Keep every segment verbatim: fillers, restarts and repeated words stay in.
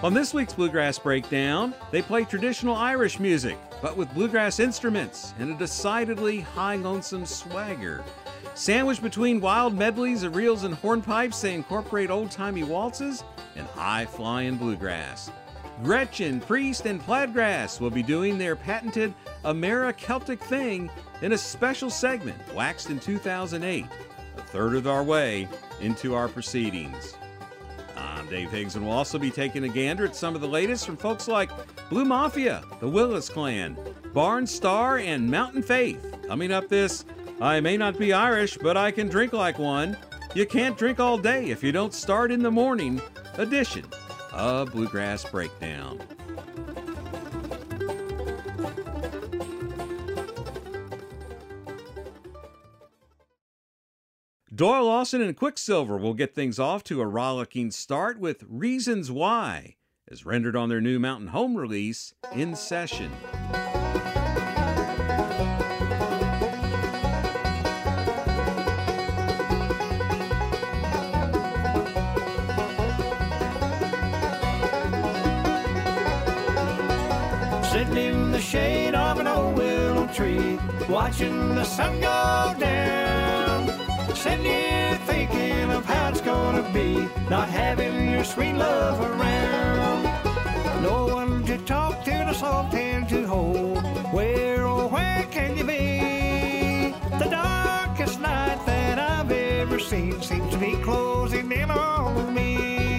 On this week's Bluegrass Breakdown, they play traditional Irish music, but with bluegrass instruments and a decidedly high lonesome swagger. Sandwiched between wild medleys of reels and hornpipes, they incorporate old-timey waltzes and high-flying bluegrass. Gretchen, Priest, and Plaidgrass will be doing their patented Ameri-Celtic thing in a special segment waxed in two thousand eight, a third of our way into our proceedings. I'm Dave Higgs, and we'll also be taking a gander at some of the latest from folks like Blue Mafia, the Willis Clan, Barn Star, and Mountain Faith. Coming up this I May Not Be Irish, but I Can Drink Like One. You can't drink all day if you don't start in the morning edition of Bluegrass Breakdown. Doyle Lawson and Quicksilver will get things off to a rollicking start with Reasons Why, as rendered on their new Mountain Home release, In Session. Sitting in the shade of an old willow tree, watching the sun go down. Sitting here thinking of how it's gonna be, not having your sweet love around. No one to talk to, no soft hand to hold. Where, oh, where can you be? The darkest night that I've ever seen seems to be closing in on me.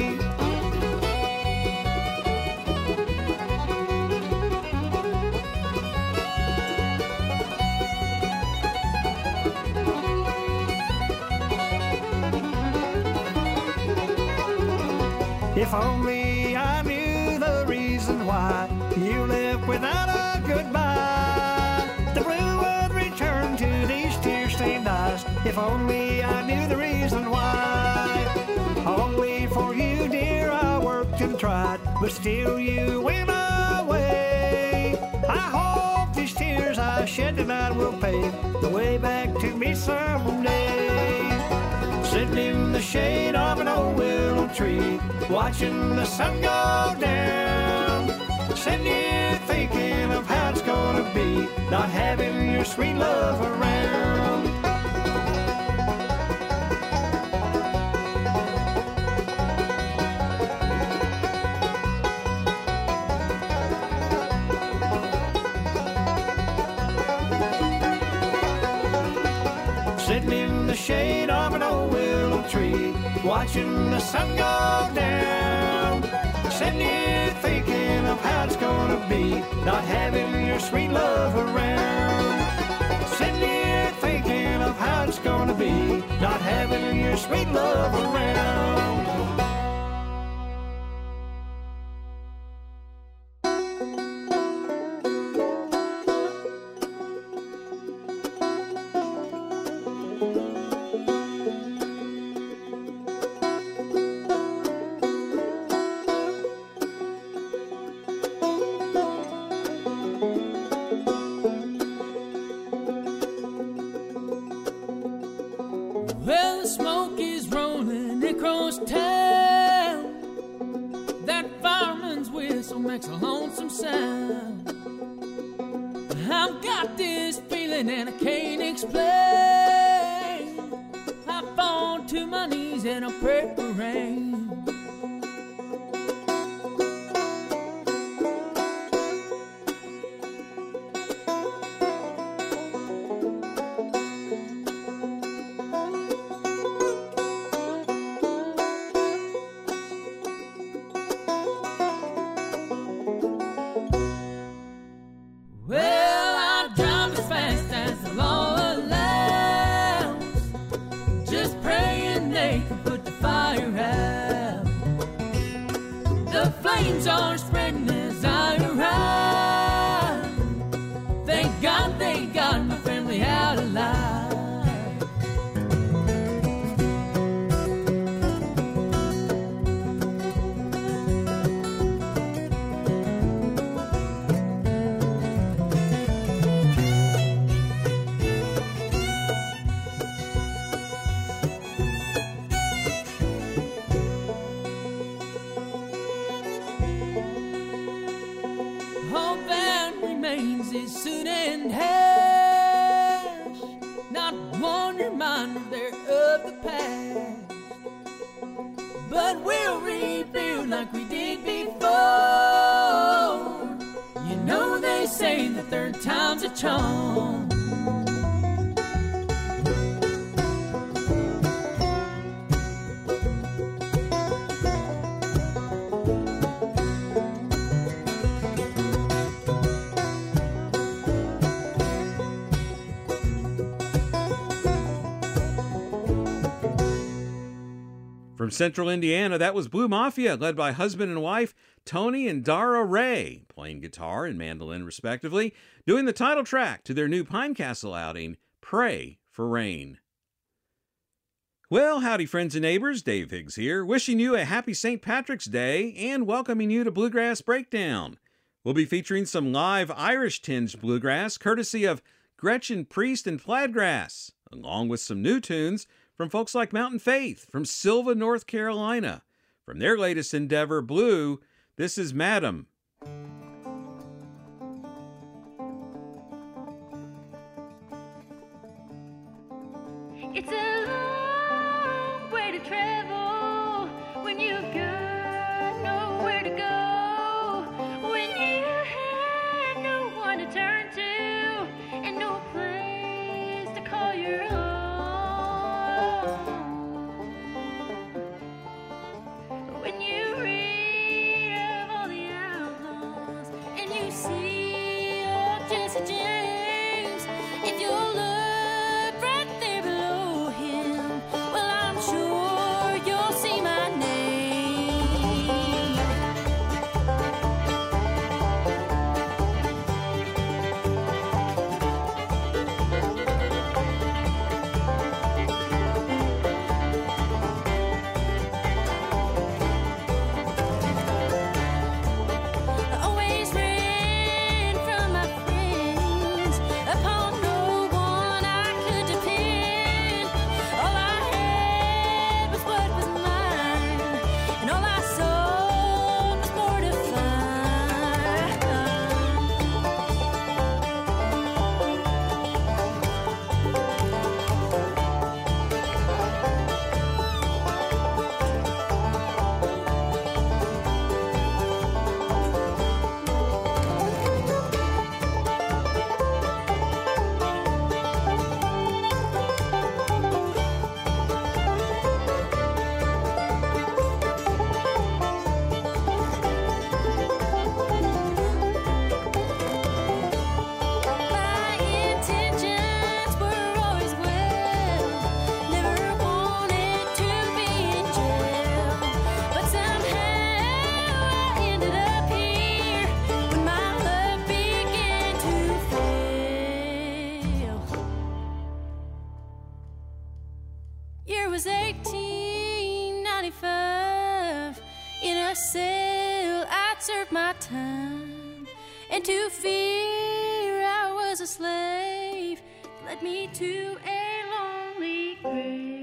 If only I knew the reason why you left without a goodbye, the blue would return to these tear-stained eyes. If only I knew the reason why. Only for you, dear, I worked and tried, but still you went away. I hope these tears I shed tonight will pave the way back to me someday. Sitting in the shade of an old willow tree, watching the sun go down. Sitting here thinking of how it's gonna be, not having your sweet love around. Sitting in the shade of an old willow tree, watching the sun go down. Sitting here thinking of how it's gonna be, not having your sweet love around. Sitting here thinking of how it's gonna be, not having your sweet love around. Well, the smoke is rolling across town. That fireman's whistle makes a lonesome sound. I've got this feeling and I can't explain. I fall to my knees and I pray for rain. Well, I drive as fast as the law allows, just praying they can put the fire out. The flames are spreading as I arrive. Thank God they got my family out alive. they're of the past. But we'll rebuild like we did before. You know they say the third time's a charm. From Central Indiana, that was Blue Mafia, led by husband and wife Tony and Dara Ray, playing guitar and mandolin respectively, doing the title track to their new Pinecastle outing, Pray for Rain. Well, howdy friends and neighbors, Dave Higgs here, wishing you a happy Saint Patrick's Day and welcoming you to Bluegrass Breakdown. We'll be featuring some live Irish-tinged bluegrass, courtesy of Gretchen Priest and Fladgrass, along with some new tunes from folks like Mountain Faith from Sylva, North Carolina. From their latest endeavor, Blue, this is Madam. It's a long way to travel when you've got nowhere to go, when you have no one to turn to and no place to call your own. When you read of all the outlaws and you see old Jesse James, if you look right there below him, well, I'm sure you'll see my name. I always ran from my friends, upon no one I could depend. All I had was what was mine, and all I saw was more to find. My intentions were always well, never wanted to be in jail, but somehow I ended up here when my luck began to fail. Year was eighteen ninety-five. In a cell, I'd served my time, and to fear I was a slave led me to a lonely grave.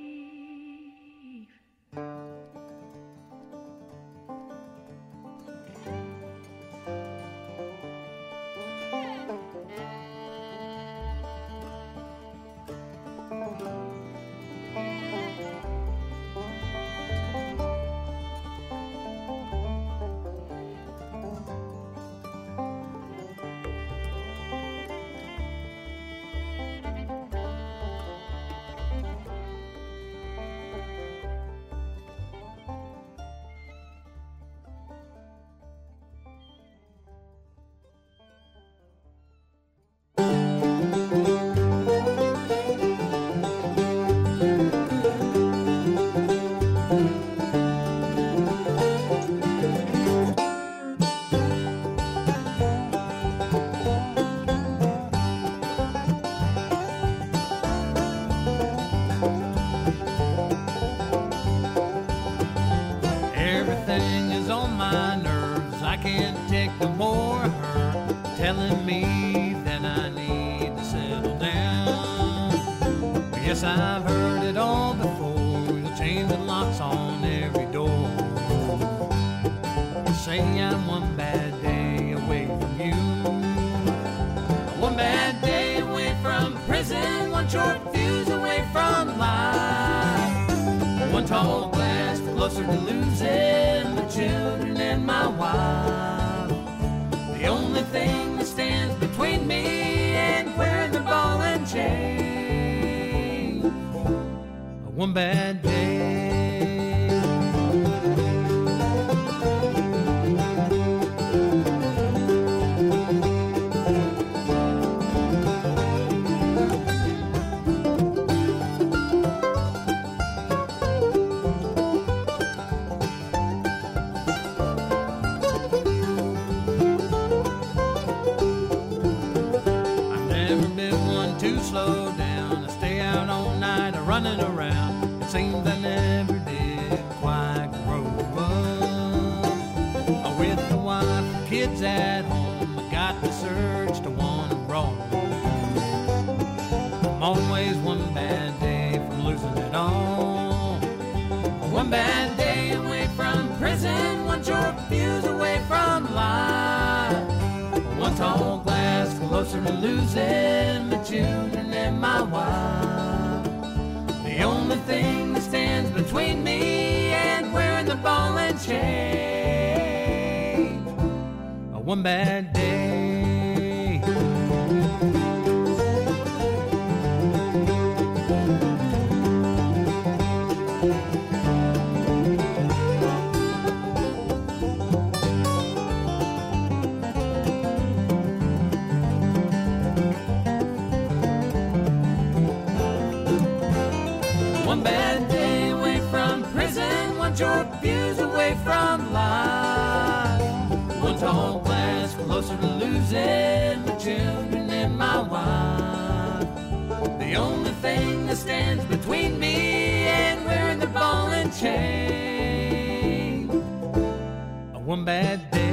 Everything is on my nerves. I can't take no more of her telling me that I need to settle down. Yes, I've heard it all before. You'll change the locks on every door. You say I'm one bad day away from you, one bad day away from prison, one short fuse away from closer to losing my children and my wife. The only thing that stands between me and wearing the ball and chain, one bad day. Slow down, I stay out all night, I running around. It seems I never did quite grow up. With the wife and kids at home, I got the surge to want to roam. I'm always one bad day from losing it all. One bad day away from prison, one short fuse away from life. One tall glass closer to losing my children and my wife. The only thing that stands between me and wearing the ball and chain, one bad day. Short views away from life. One tall glass closer to losing my children and my wife. The only thing that stands between me and wearing the ball and chain, one bad day.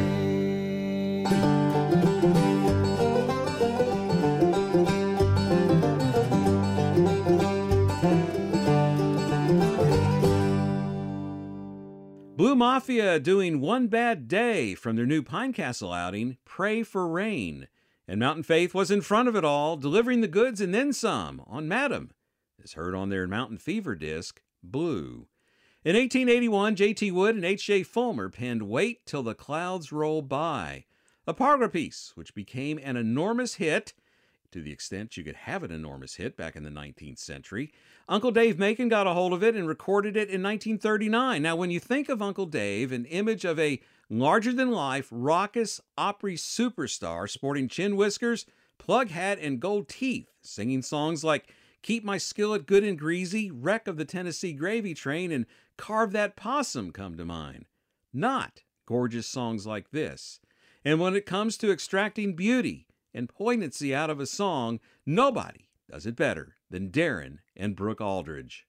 Blue Mafia doing One Bad Day from their new Pinecastle outing, Pray for Rain. And Mountain Faith was in front of it all, delivering the goods and then some on Madam, as heard on their Mountain Fever disc, Blue. In eighteen eighty-one, J T Wood and H J Fulmer penned Wait Till the Clouds Roll By, a Pargra piece which became an enormous hit, to the extent you could have an enormous hit back in the nineteenth century. Uncle Dave Macon got a hold of it and recorded it in nineteen thirty-nine. Now, when you think of Uncle Dave, an image of a larger-than-life, raucous Opry superstar sporting chin whiskers, plug hat, and gold teeth, singing songs like Keep My Skillet Good and Greasy, Wreck of the Tennessee Gravy Train, and Carve That Possum come to mind. Not gorgeous songs like this. And when it comes to extracting beauty and poignancy out of a song, nobody does it better than Darren and Brooke Aldridge.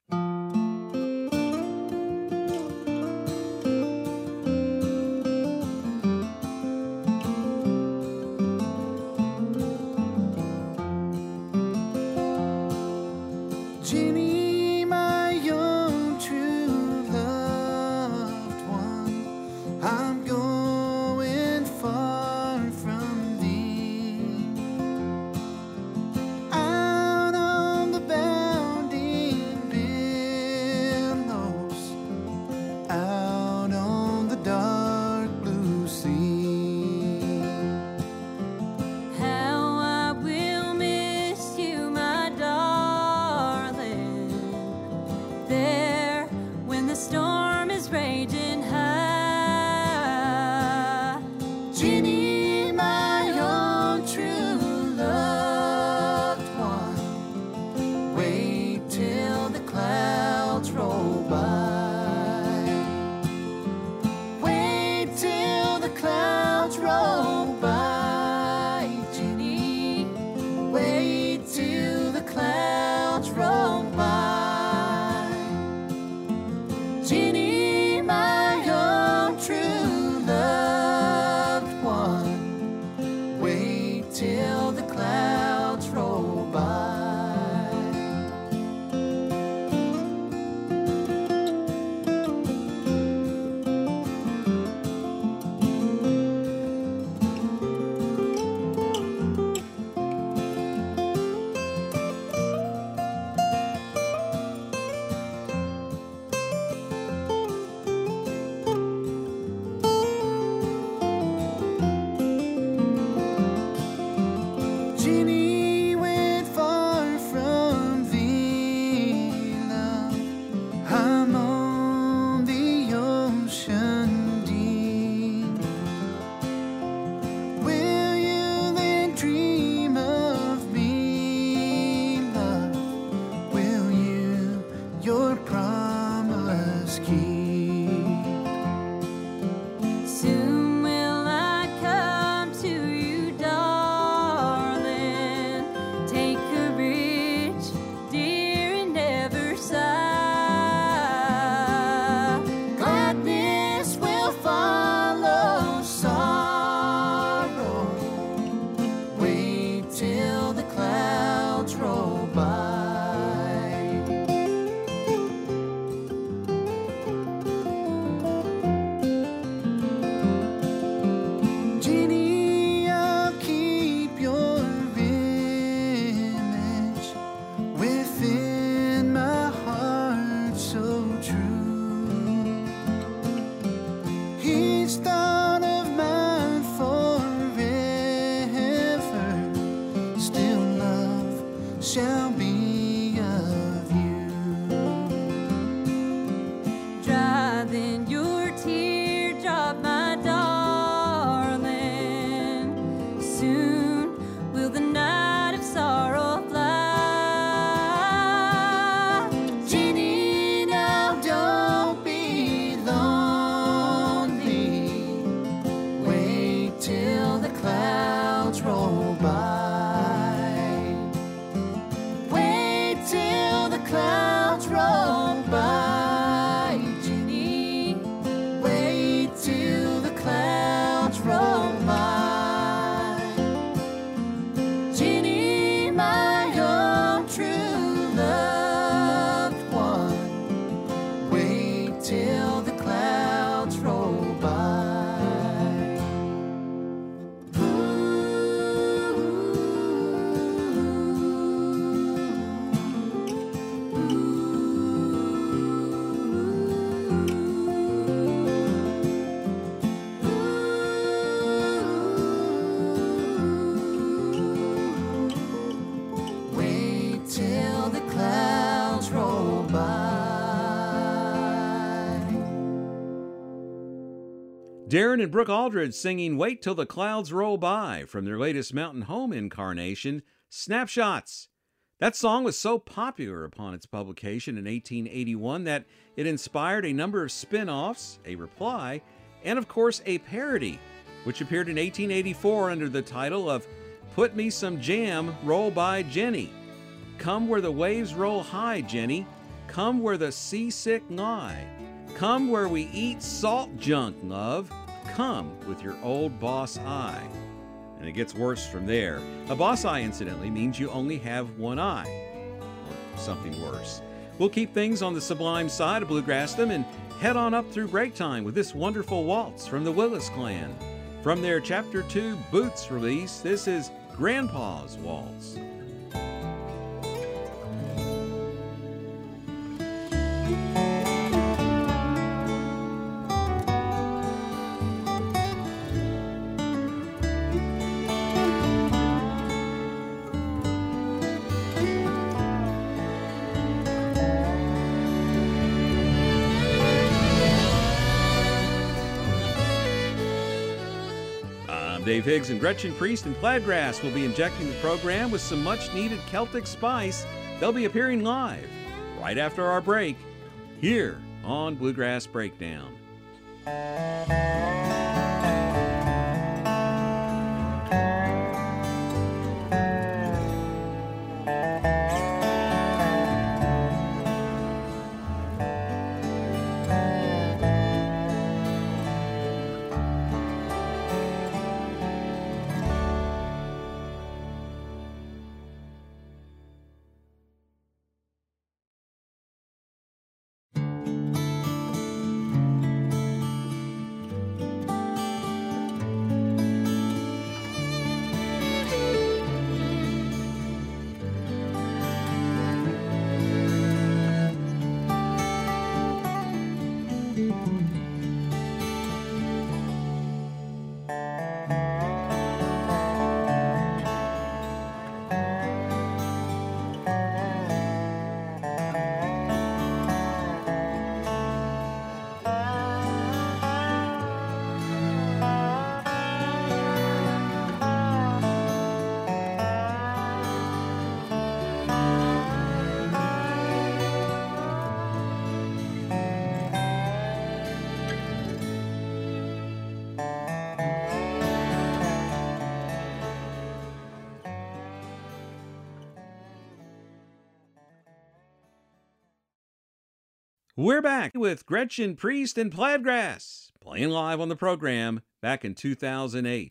Jenny, my young true loved one, I'm going far from thee, out on the bounding billows, out on the dark blue sea. How I will miss you, my darling, there when the storm is raging high. Jenny, my own true loved one, wait till the clouds roll by. Wait till the clouds roll by, Jenny. Wait till the clouds roll by. Jenny, your promise keep. Soon will I come to you, darling. Take courage, dear, and never sigh. Gladness will follow sorrow. Wait till the clouds roll by. Jenny, I'll keep your image within my heart so true. He's thought of mine forever. Still love shall be of you. Dry then your teardrop, my darling. Soon will the night of sorrow fly. Jenny, now don't be lonely. Wait till the clouds roll by. Wait till the clouds roll by. Jenny, wait till the clouds roll by. Jenny, my own true loved one, wait till the clouds roll by. Wait till the clouds roll by. Darren and Brooke Aldridge singing Wait Till the Clouds Roll By from their latest Mountain Home incarnation, Snapshots. That song was so popular upon its publication in eighteen eighty-one that it inspired a number of spin-offs, a reply, and of course a parody, which appeared in eighteen eighty-four under the title of Put Me Some Jam, Roll By Jenny. Come where the waves roll high, Jenny. Come where the seasick lie. Come where we eat salt junk, love. Come with your old boss eye. And it gets worse from there. A boss eye, incidentally, means you only have one eye. Or something worse. We'll keep things on the sublime side of Bluegrassdom and head on up through break time with this wonderful waltz from the Willis Clan. From their Chapter two Boots release, this is Grandpa's Waltz. Dave Higgs and Gretchen Priest and Plaidgrass will be injecting the program with some much-needed Celtic spice. They'll be appearing live right after our break here on Bluegrass Breakdown. We're back with Gretchen Priest and Plaidgrass, playing live on the program back in two thousand eight.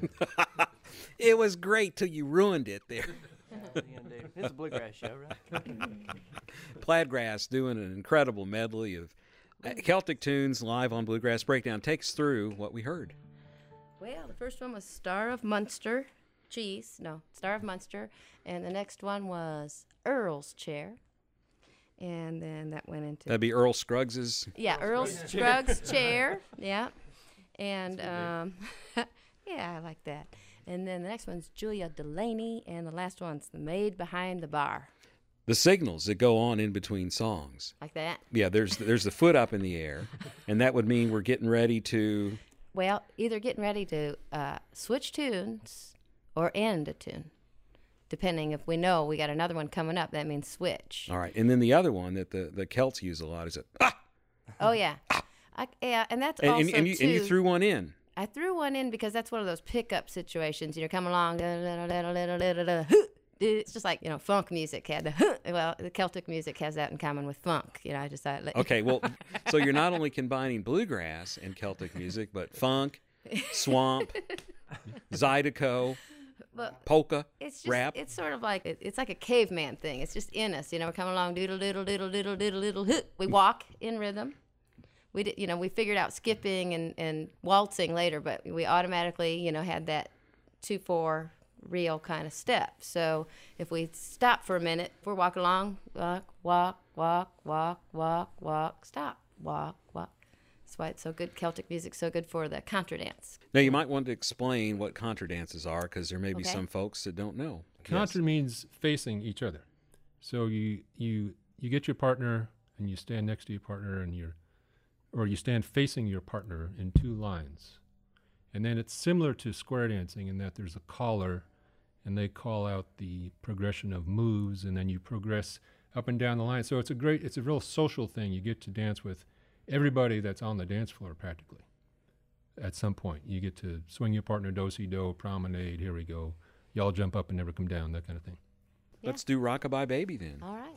It was great till you ruined it there. It's a bluegrass show, right? Plaidgrass doing an incredible medley of uh, Celtic tunes live on Bluegrass Breakdown. Take us through what we heard. Well, the first one was Star of Munster, Cheese, no, Star of Munster, and the next one was Earl's Chair, and then that went into... That'd be Earl Scruggs's. Yeah, Earl Scruggs' Chair, yeah, and, um, yeah, I like that. And then the next one's Julia Delaney, and the last one's The Maid Behind the Bar. The signals that go on in between songs. Like that? Yeah, there's there's the foot up in the air, and that would mean we're getting ready to... Well, either getting ready to uh, switch tunes or end a tune. Depending if we know we got another one coming up, that means switch. All right, and then the other one that the, the Celts use a lot is a... Ah! Oh, yeah. I, yeah, and that's And, also, and, and, you, too... and you threw one in. I threw one in because that's one of those pickup situations. You know, come along, da, da, da, da, da, da, da, da, huh. It's just like, you know, funk music had the, huh. Well, the Celtic music has that in common with funk. You know, I just thought. Okay, well, so you're not only combining bluegrass and Celtic music, but funk, swamp, zydeco, Well, polka, it's just, rap. it's sort of like, it, it's like a caveman thing. It's just in us. You know, we come along, doodle, doodle, doodle, doodle, doodle, doodle, huh. We walk in rhythm. We did, you know, we figured out skipping and, and waltzing later, but we automatically, you know, had that two four real kind of step. So if we stop for a minute, if we're walking along, walk, walk, walk, walk, walk, walk, stop, walk, walk. That's why it's so good. Celtic music's so good for the contra dance. Now you might want to explain what contra dances are, because there may be Okay. some folks that don't know. Contra means facing each other. So you you you get your partner and you stand next to your partner and you're or you stand facing your partner in two lines. And then it's similar to square dancing in that there's a caller and they call out the progression of moves and then you progress up and down the line. So it's a great, it's a real social thing. You get to dance with everybody that's on the dance floor practically at some point. You get to swing your partner, do-si-do, promenade, here we go. Y'all jump up and never come down, that kind of thing. Let's do Rockabye Baby then. All right.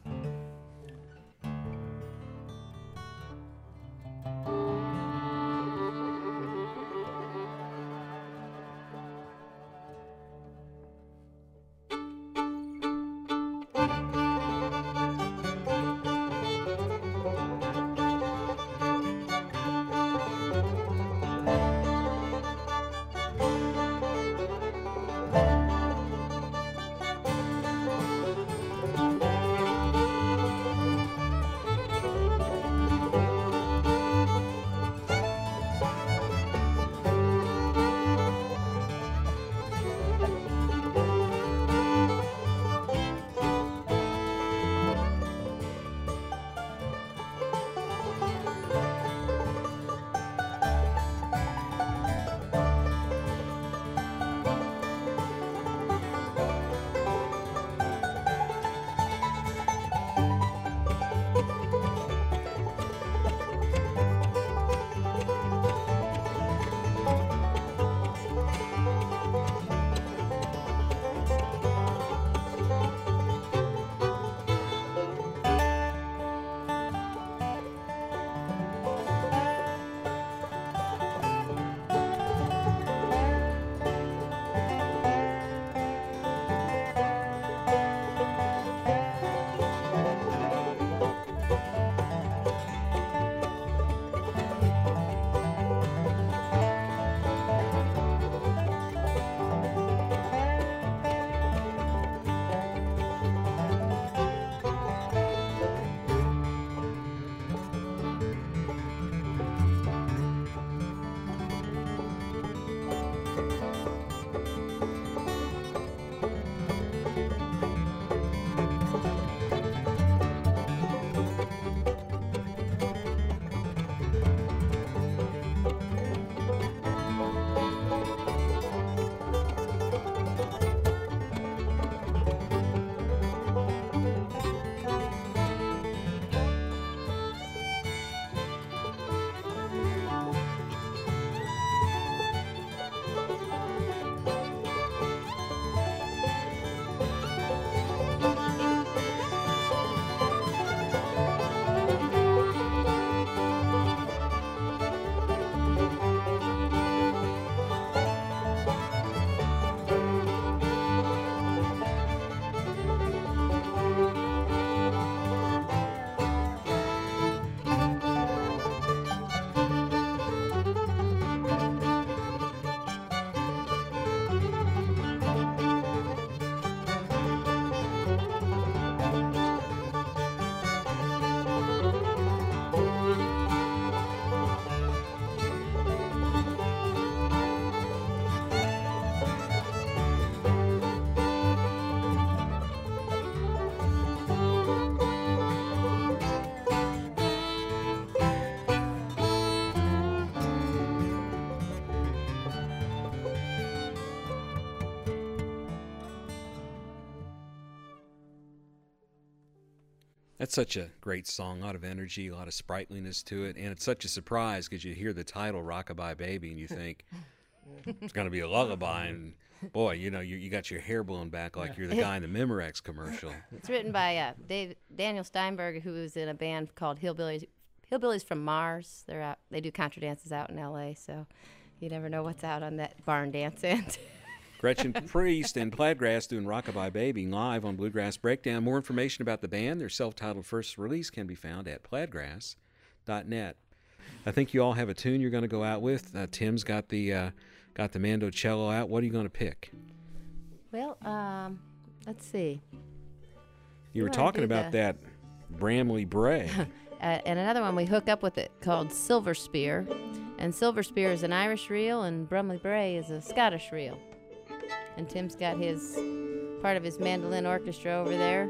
That's such a great song, a lot of energy, a lot of sprightliness to it, and it's such a surprise because you hear the title "Rockabye Baby" and you think it's going to be a lullaby, and boy, you know, you, you got your hair blown back like you're the guy in the Memorex commercial. It's written by uh, Dave, Daniel Steinberg, who was in a band called Hillbillies. Hillbillies from Mars. They're out. They do contra dances out in L A. So you never know what's out on that barn dance end. Gretchen Priest and Plaidgrass doing Rockabye Baby live on Bluegrass Breakdown. More information about the band, their self-titled first release, can be found at plaidgrass dot net. I think you all have a tune you're going to go out with. Uh, Tim's got the uh, got the Mandocello out. What are you going to pick? Well, um, let's see. You were wanna talking do about the- that Bramley Bray. Uh, and another one we hook up with it called Silver Spear. And Silver Spear is an Irish reel, and Brumley Bray is a Scottish reel. And Tim's got his part of his mandolin orchestra over there.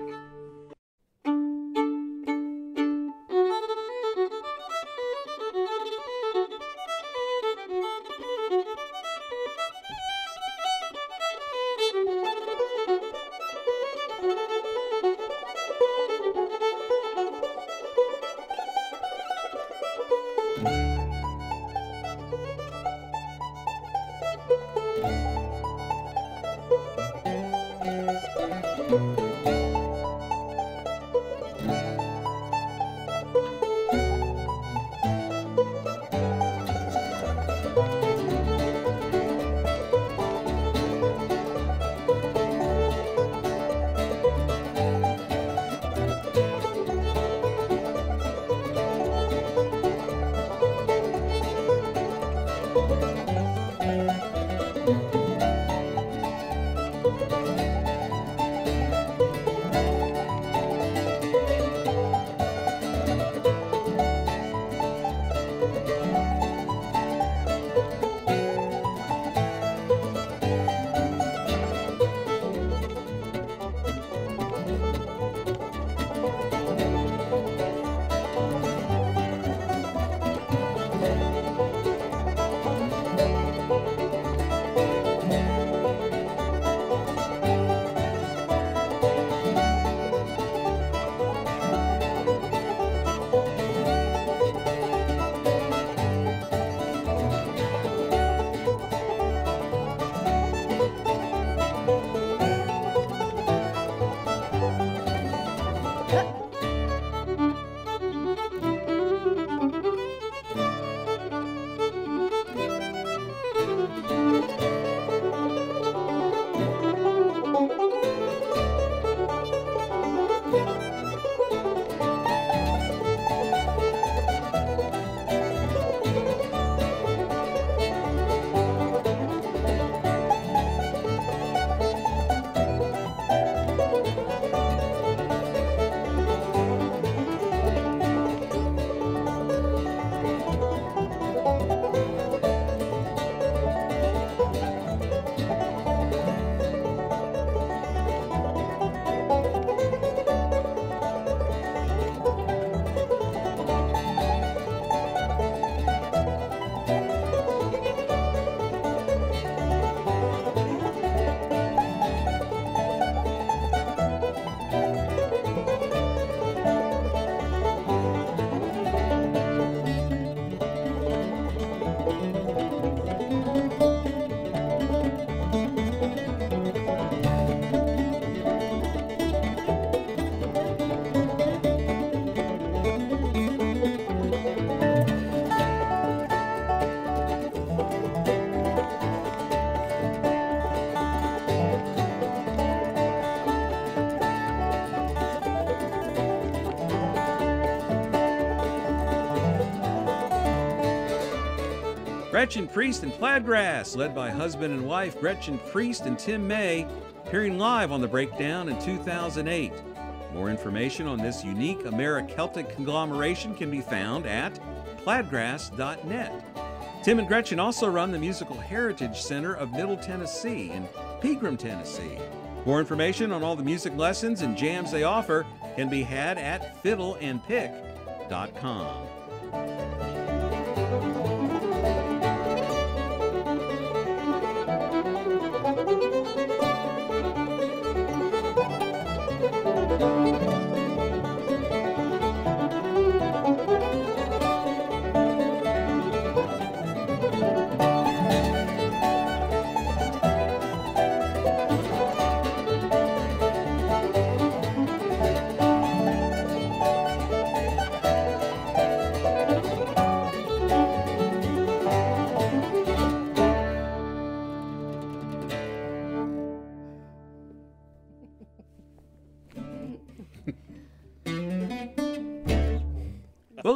Gretchen Priest and Plaidgrass, led by husband and wife Gretchen Priest and Tim May, appearing live on the Breakdown in two thousand eight. More information on this unique Americeltic conglomeration can be found at plaidgrass dot net. Tim and Gretchen also run the Musical Heritage Center of Middle Tennessee in Pegram, Tennessee. More information on all the music lessons and jams they offer can be had at fiddle and pick dot com.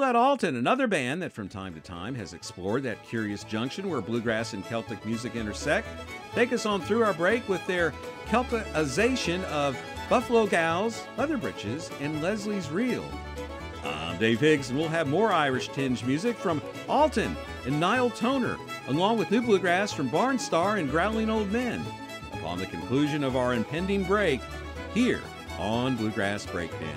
About Alton, another band that from time to time has explored that curious junction where bluegrass and Celtic music intersect. Take us on through our break with their Celticization of Buffalo Gals, Leather Breeches, and Leslie's Reel. I'm Dave Higgs, and we'll have more Irish-tinged music from Alton and Niall Toner, along with new bluegrass from Barnstar and Growling Old Men, upon the conclusion of our impending break here on Bluegrass Breakdown.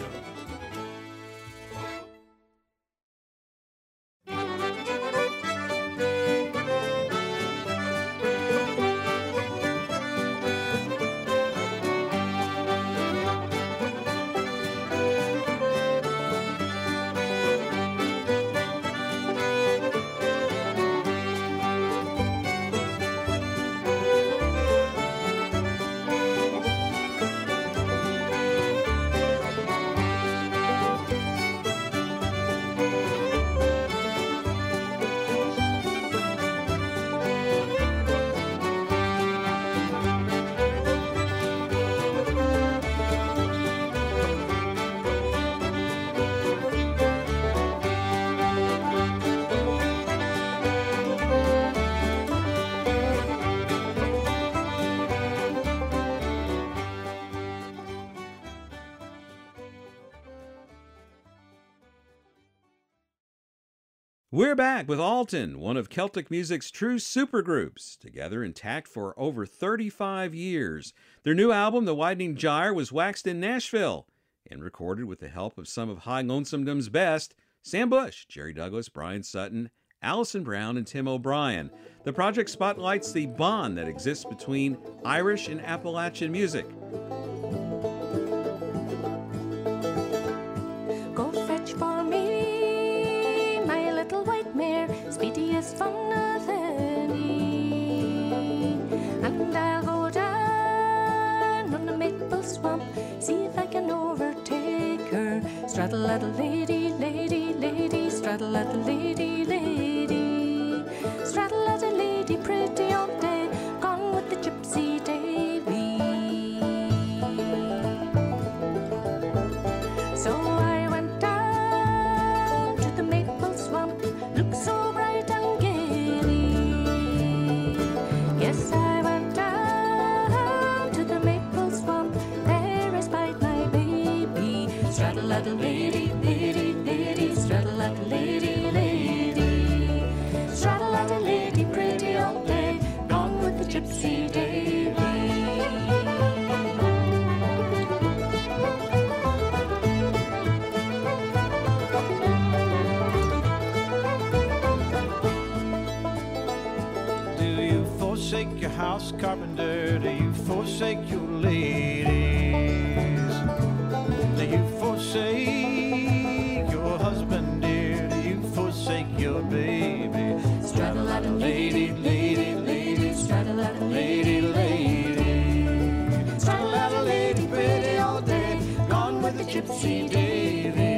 We're back with Alton, one of Celtic music's true supergroups, together intact for over thirty-five years. Their new album, The Widening Gyre, was waxed in Nashville and recorded with the help of some of High Lonesomedom's best, Sam Bush, Jerry Douglas, Brian Sutton, Allison Brown, and Tim O'Brien. The project spotlights the bond that exists between Irish and Appalachian music. Go fetch for me my little white mare, speedy as fun of any. And I'll go down on the maple swamp, see if I can overtake her. Straddle at a lady, lady, lady, straddle at a lady, lady. Straddle at a lady, pretty all day, gone with the gypsy Davy. So I went down to the maple swamp, looked so bright and gay. Yes, I went down to the maple swamp, there I spied my baby. Straddle at a lady, lady, lady, straddle at a lady, lady. Straddle at a lady, pretty all day, gone with the gypsy Davy. Do you forsake your house, carpenter? Do you forsake your ladies? Do you forsake your husband, dear? Do you forsake your baby? Straddle at a lady, lady, lady, straddle at a lady, lady. Straddle at a lady, pretty all day, gone with the gypsy Davy.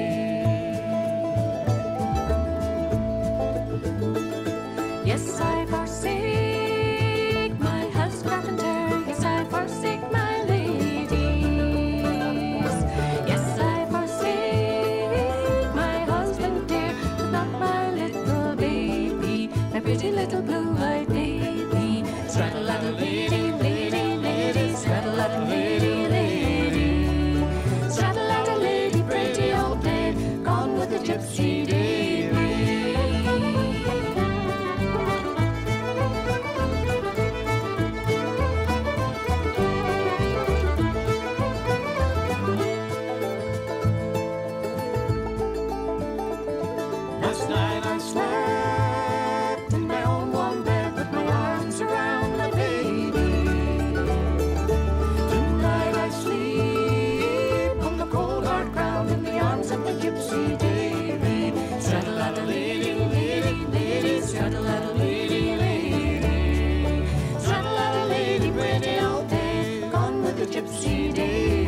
Yes, I forsake my house, carpenter. Yes, I forsake my ladies. Yes, I forsake my husband dear, but not my little baby, my pretty little blue-eyed baby. Straddle at a lady, lady, lady, straddle at a lady, lady. Straddle at a lady, pretty all day, gone with the gypsy Davy. Last night I slept in my own warm bed with my arms around my baby. Tonight I sleep on the cold hard ground in the arms of the gypsy Davy. Straddle at a lady, lady, lady, straddle at a lady, lady. Straddle at a lady, pretty all day, gone with the gypsy Davy.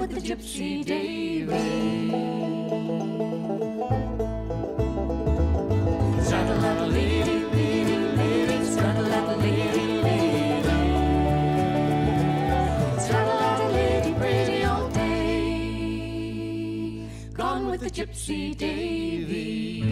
with the Gypsy Davy. Straddle-a-la-lady-lady-lady, straddle-a-la-lady-lady, straddle-a-la-lady, pretty old day, gone with the Gypsy Davy.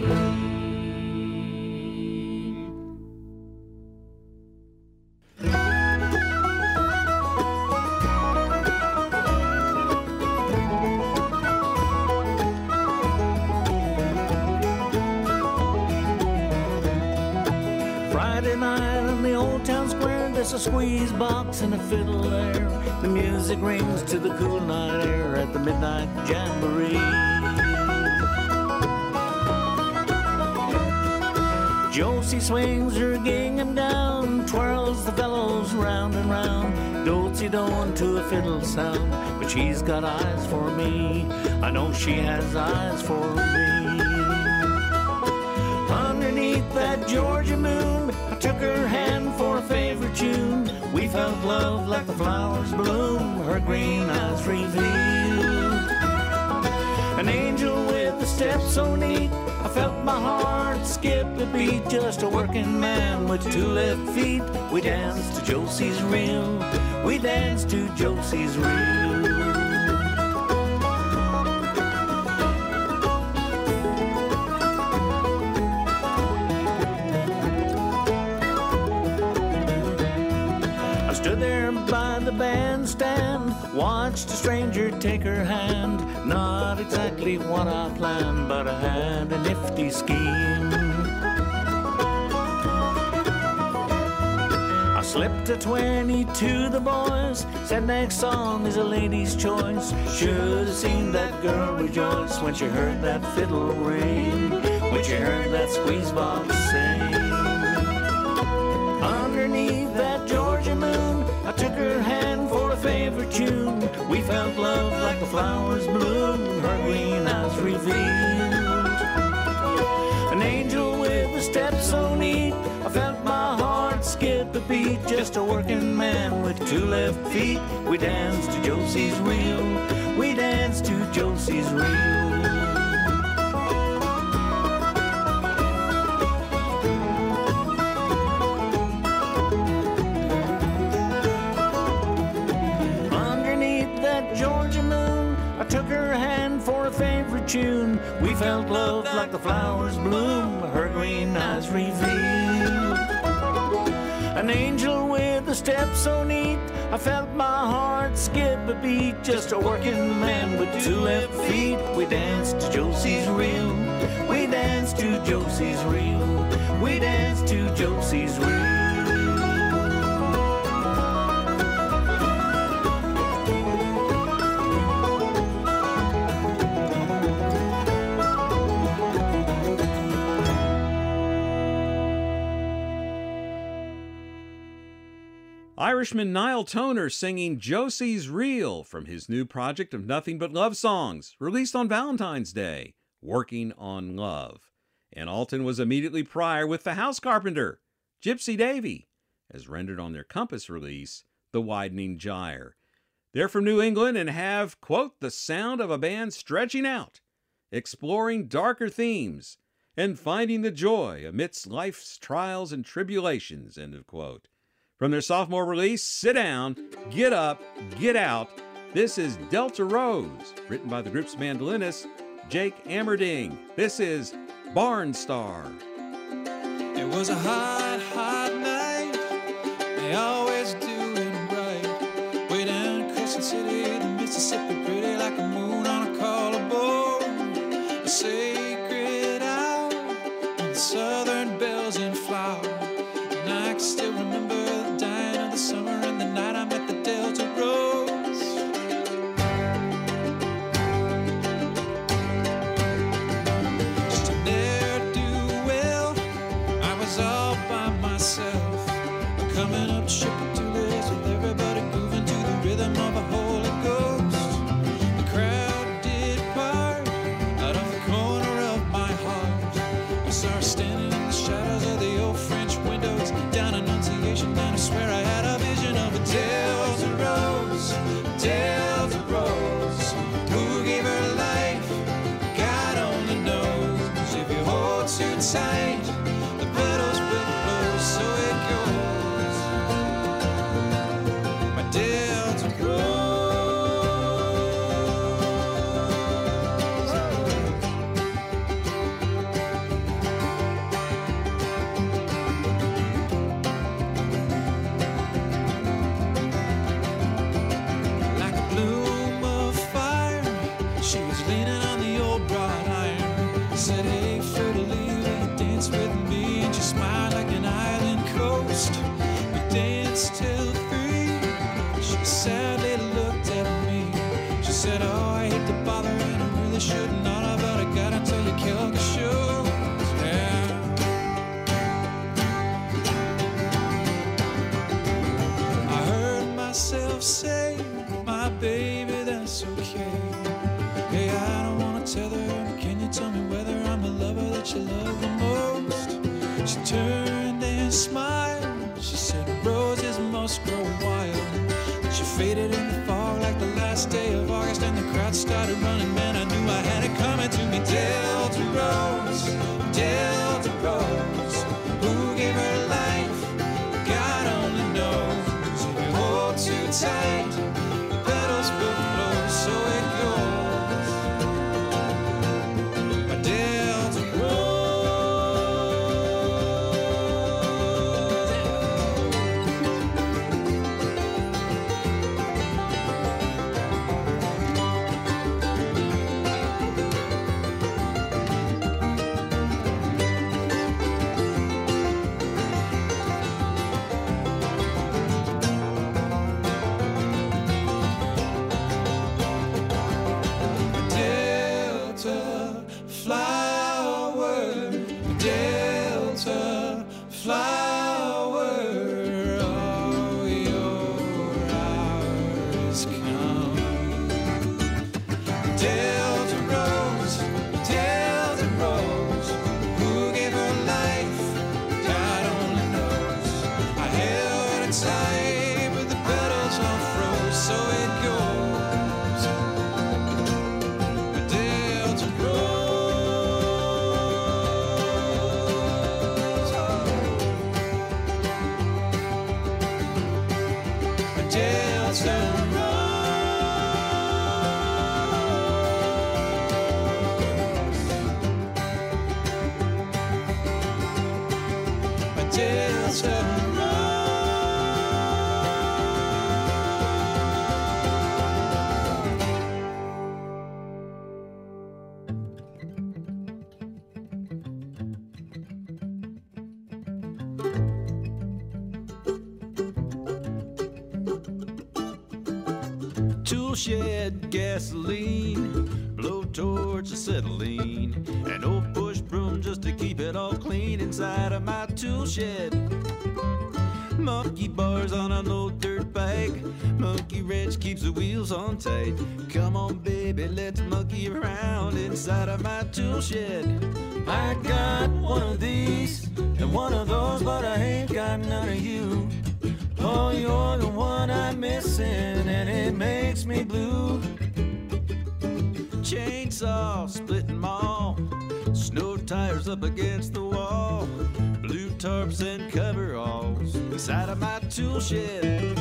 Friday night in the old town square, there's a squeeze box and a fiddle there. The music rings to the cool night air at the midnight jamboree. Josie swings her gingham gown, twirls the fellows round and round, do-si-doing to a fiddle sound. But she's got eyes for me, I know she has eyes for me. Underneath that Georgia moon, I took her hand for a favorite tune. We felt love like the flowers bloom, her green eyes revealed. An angel with a step so neat, I felt my heart skip a beat. Just a working man with two left feet. We danced to Josie's reel, we danced to Josie's reel. Stood there by the bandstand, watched a stranger take her hand. Not exactly what I planned, but I had a nifty scheme. I slipped a twenty to the boys, said next song is a lady's choice. Should have seen that girl rejoice when she heard that fiddle ring, when she heard that squeeze box sing. Underneath that Georgia moon, I took her hand for a favorite tune. We felt love like the flowers bloom, her green eyes revealed. An angel with a step so neat, I felt my heart skip a beat. Just a working man with two left feet. We danced to Josie's reel, we danced to Josie's reel. Took her hand for a favorite tune. We felt love like the flowers bloom, her green eyes revealed. An angel with a step so neat, I felt my heart skip a beat. Just a working man with two left feet. We danced to Josie's reel, we danced to Josie's reel, we danced to Josie's reel. Irishman Niall Toner singing Josie's Reel from his new project of nothing but love songs, released on Valentine's Day, Working on Love. And Alton was immediately prior with The House Carpenter, Gypsy Davy, as rendered on their Compass release, The Widening Gyre. They're from New England and have, quote, the sound of a band stretching out, exploring darker themes, and finding the joy amidst life's trials and tribulations, end of quote. From their sophomore release, Sit Down, Get Up, Get Out, this is Delta Rose, written by the group's mandolinist, Jake Ammerding. This is Barn Star. It was a hot, hot night. They always do it right. Way down in Crescent City, the Mississippi, pretty like a moon on a collarbone. A sacred hour, and the southern bells in flower. And I can still remember the dying of the summer and the night I met the Delta Rose. Just a ne'er-do-well, I was all by She sadly looked at me. She said, oh, I hate to bother and I really shouldn't oughta, but I gotta tell you, Kelka shows. Yeah. I heard myself say, my baby, that's okay. Hey, I don't wanna tell her, can you tell me whether I'm the lover that you love the most? She turned and smiled. She said, roses must grow wild. She faded in the fog like the last day of August, and the crowd started running. Man, I knew I had it coming to me. Delta Rose, Delta Rose, who gave her life? God only knows. If you hold too tight, the petals will flow. So it goes. A Delta Rose. Delta flower, Delta flower, all your hours come. Delta Rose, Delta Rose, who gave her life? God only knows. I held it tight, but the petals all froze, so it goes. A Delta Rose, a Delta Rose, a Delta Tool shed, gasoline, blowtorch, acetylene, an old push broom just to keep it all clean inside of my tool shed. Monkey bars on an old dirt bike, monkey wrench keeps the wheels on tight. Come on, baby, let's monkey around inside of my tool shed. I got one of these and one of those, but I ain't got none of you. Oh, you're the one I'm missing, and it makes me blue. Chainsaw, splitting maul, snow tires up against the wall, blue tarps and coveralls inside of my tool shed.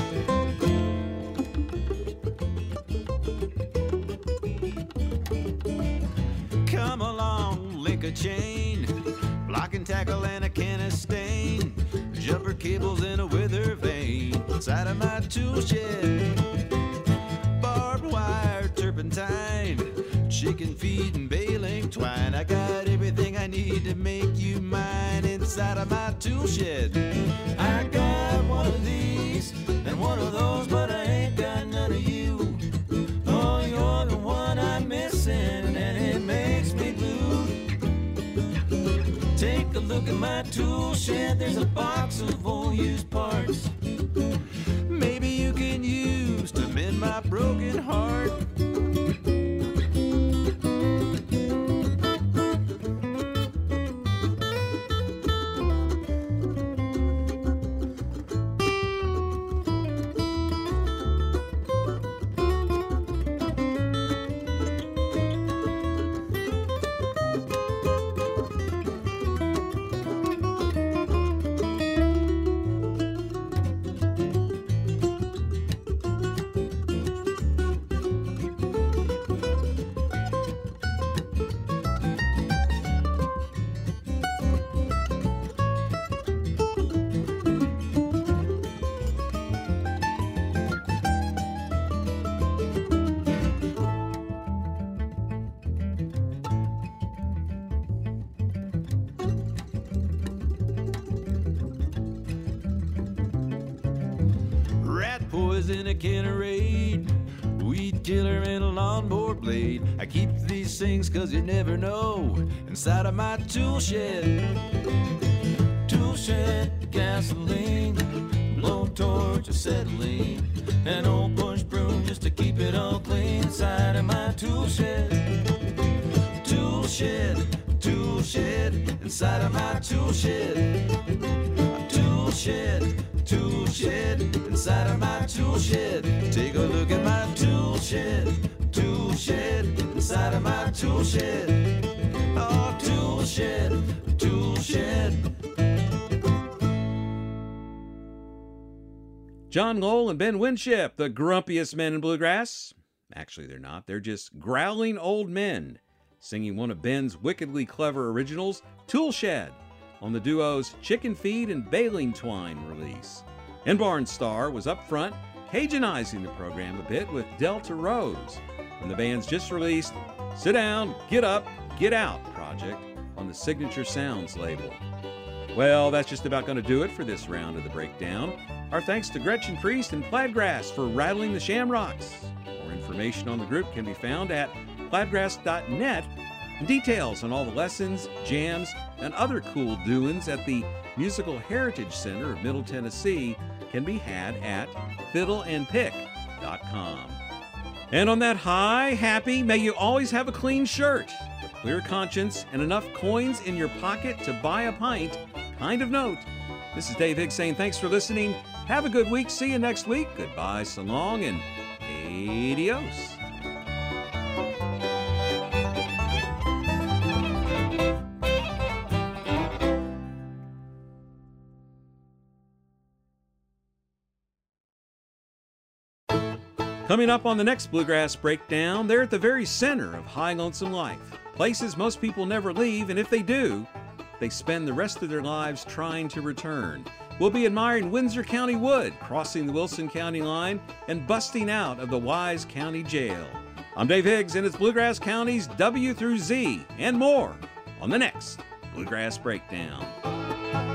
Come along, link a chain, block and tackle and a can of stain, jumper cables in a wither vein inside of my tool shed. Barbed wire, turpentine, chicken feed and baling twine. I got everything I need to make you mine inside of my tool shed. I got one of these and one of those, but I ain't got none of you. Oh, you're the one I'm missing, and it makes me blue. Take a look at my tool shed, there's a box of old used parts. Maybe you can use to mend my broken heart. in a Kennerade, weed killer and a lawnmower blade. I keep these things cause you never know inside of my tool shed. Tool shed, gasoline, blowtorch, acetylene, an old bush broom just to keep it all clean inside of my tool shed. Tool shed, tool shed, inside of my tool shed. Tool shed, tool shed, inside of my tool shed. Take a look at my tool shed, tool shed, inside of my tool shed. Oh, tool shed, tool shed. John Lowell and Ben Winship, the grumpiest men in bluegrass. Actually, they're not. They're just growling old men, singing one of Ben's wickedly clever originals, Tool Shed, on the duo's Chicken Feed and Baling Twine release. And Barn Star was up front, Cajunizing the program a bit with Delta Rose, from the band's just released Sit Down, Get Up, Get Out project on the Signature Sounds label. Well, that's just about going to do it for this round of the breakdown. Our thanks to Gretchen Priest and Plaidgrass for rattling the shamrocks. More information on the group can be found at plaidgrass dot net. And details on all the lessons, jams, and other cool doings at the Musical Heritage Center of Middle Tennessee can be had at fiddle and pick dot com. And on that high, happy, may you always have a clean shirt, a clear conscience, and enough coins in your pocket to buy a pint kind of note. This is Dave Higgs saying thanks for listening. Have a good week. See you next week. Goodbye, so long, and adios. Coming up on the next Bluegrass Breakdown, they're at the very center of high lonesome life. Places most people never leave, and if they do, they spend the rest of their lives trying to return. We'll be admiring Windsor County Wood, crossing the Wilson County line, and busting out of the Wise County Jail. I'm Dave Higgs, and it's Bluegrass County's W through Z, and more on the next Bluegrass Breakdown.